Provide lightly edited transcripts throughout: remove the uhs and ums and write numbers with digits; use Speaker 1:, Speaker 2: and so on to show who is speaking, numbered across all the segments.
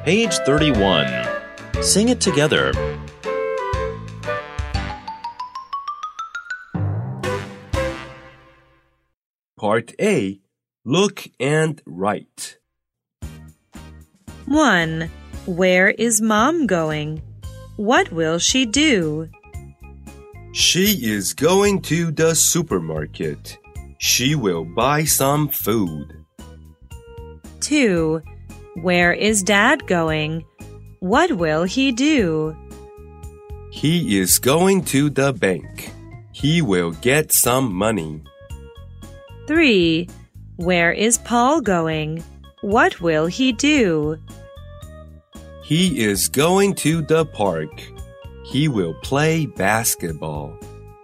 Speaker 1: Page 31. Sing it together.
Speaker 2: Part A. Look and write.
Speaker 3: 1. Where is Mom going? What will she do?
Speaker 2: She is going to the supermarket. She will buy some food.
Speaker 3: 2. Where is Dad going? What will he do?
Speaker 2: He is going to the bank. He will get some money.
Speaker 3: 3. Where is Paul going? What will he do?
Speaker 2: He is going to the park. He will play basketball.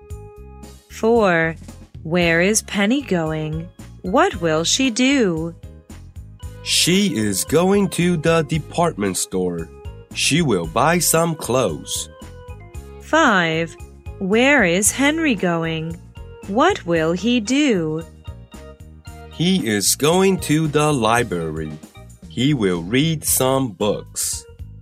Speaker 3: 4. Where is Penny going? What will she do?
Speaker 2: She is going to the department store. She will buy some clothes.
Speaker 3: 5. Where is Henry going? What will he do?
Speaker 2: He is going to the library. He will read some books.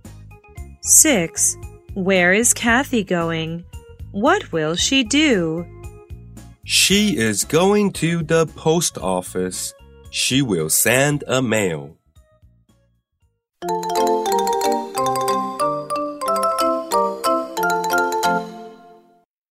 Speaker 3: 6. Where is Kathy going? What will she do?
Speaker 2: She is going to the post office. She will send a mail.